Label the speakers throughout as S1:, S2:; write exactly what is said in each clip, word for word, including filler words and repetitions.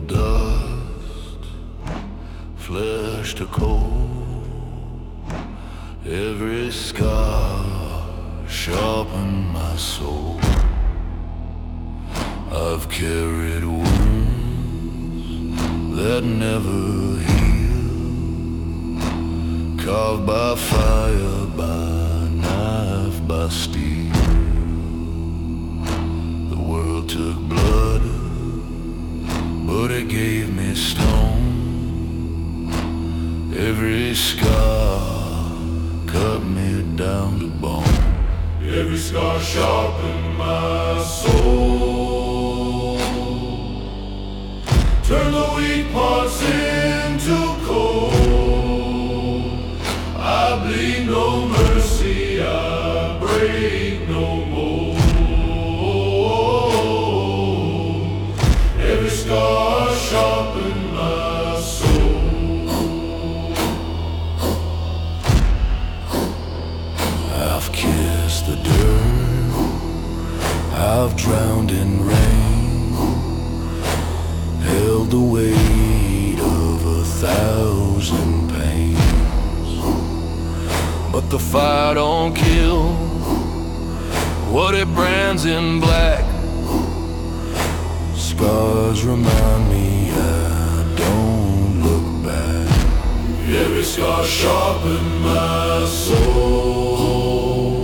S1: dust, flesh to coal. Every scar sharpened my soul. I've carried wounds that never heal, carved by fire, by knife, by steel. The world took blood, but it gave me stone. Every scar cut me down to bone.
S2: Every scar sharpened my soul. Turn the weak parts into cold. I bleed no mercy, I break no mold. Every scar sharpened my soul.
S1: I've kissed the dirt, I've drowned in rain, held the weight of a thousand pains. But the fire don't kill what it brands in black. Scars remind me I don't look back.
S2: Every scar sharpened my soul.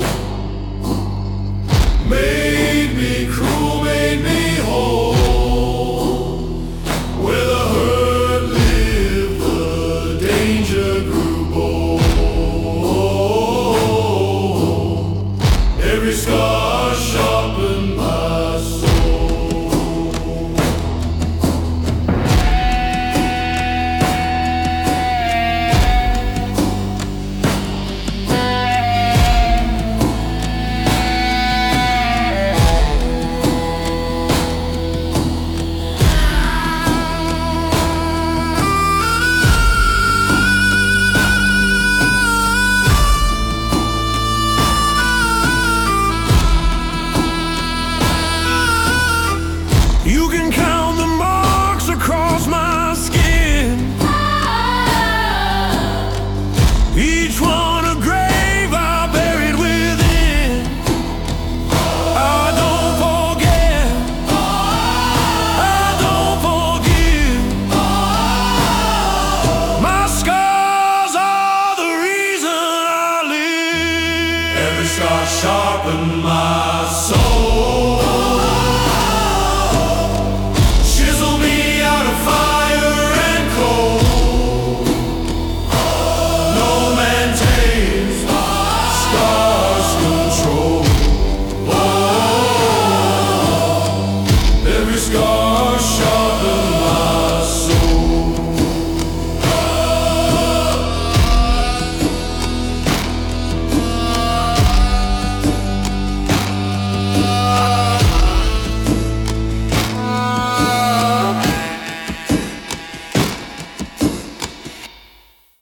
S2: Made me cruel, made me whole. Where the hurt lived, the danger grew bold. Every scar sharpened my soul.
S1: You can count the marks across my skin, each one a grave I buried within. I don't forget, I don't forgive. My scars are the reason I live.
S2: Every scar sharpened my soul.